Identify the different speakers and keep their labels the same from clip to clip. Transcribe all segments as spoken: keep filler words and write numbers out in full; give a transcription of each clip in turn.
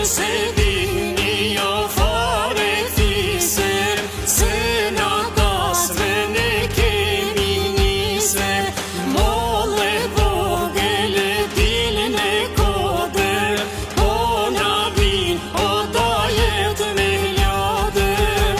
Speaker 1: se vini jo fare fisër, se na tasve ne kemi nise, molle vogële dilën e kodër, po na vin o dajet me lodër.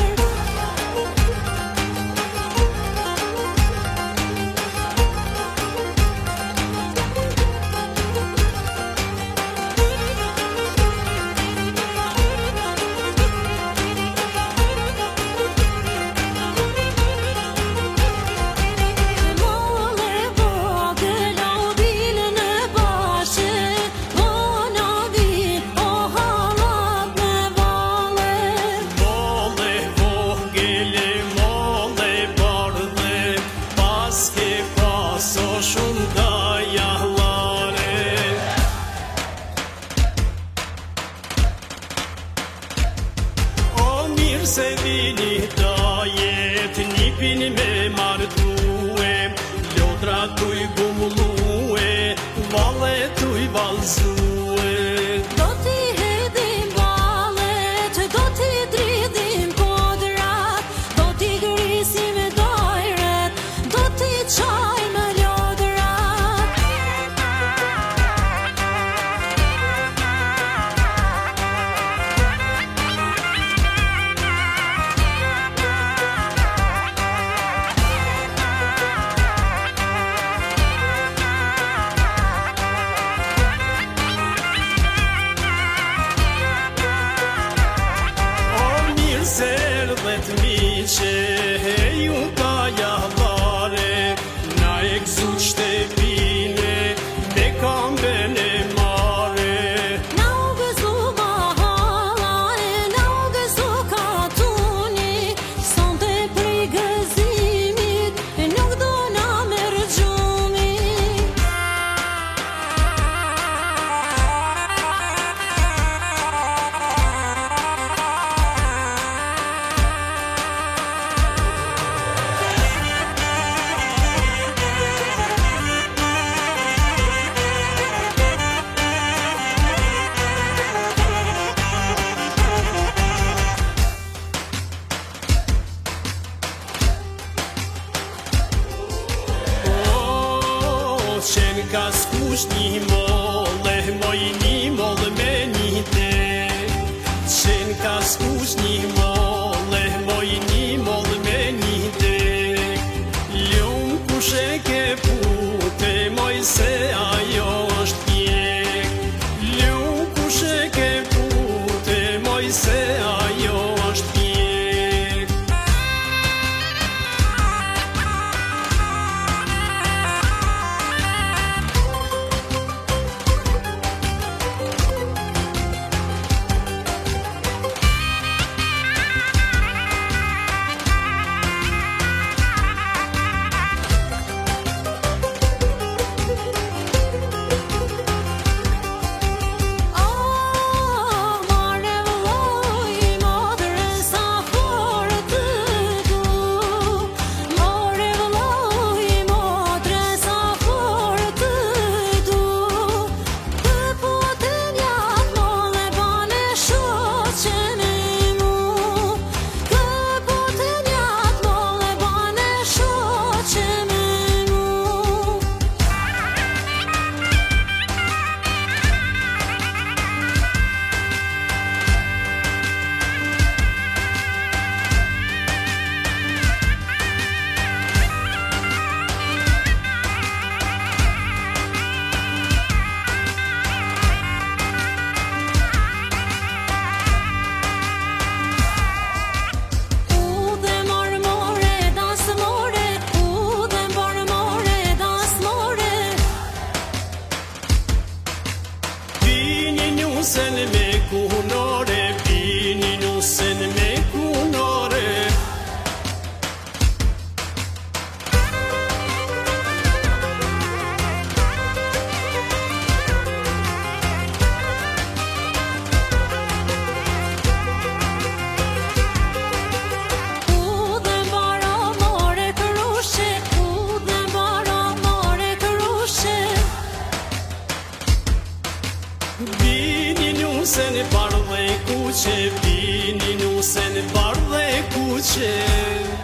Speaker 1: Se vini dajet, nipin me martue, lodra tuj gumulue, valle tuj valzue.
Speaker 2: Do t'i hedhim ballet, do t'i dridhim kodrat, do t'i grisim dojret, do t'i qajmë lodrat.
Speaker 1: Serdhet miqe, ju ka jallare, na e gzu shtepine, me kamben e mare.
Speaker 2: Na u gëzu mahallare, na u gëzu katuni, sonte prej gëzimit, nuk do na merr gjumi.
Speaker 1: Qenë ka s'kush një molle, moj një molle me një tek. Qenë ka s'kush një molle, moj një molle me një tek. Ljumë kush e ke pute, moj se ajo është pjek. Ljumë kush e ke pute, moj se ajo është pjek. kuqe, bini nusen bardhe kuqe.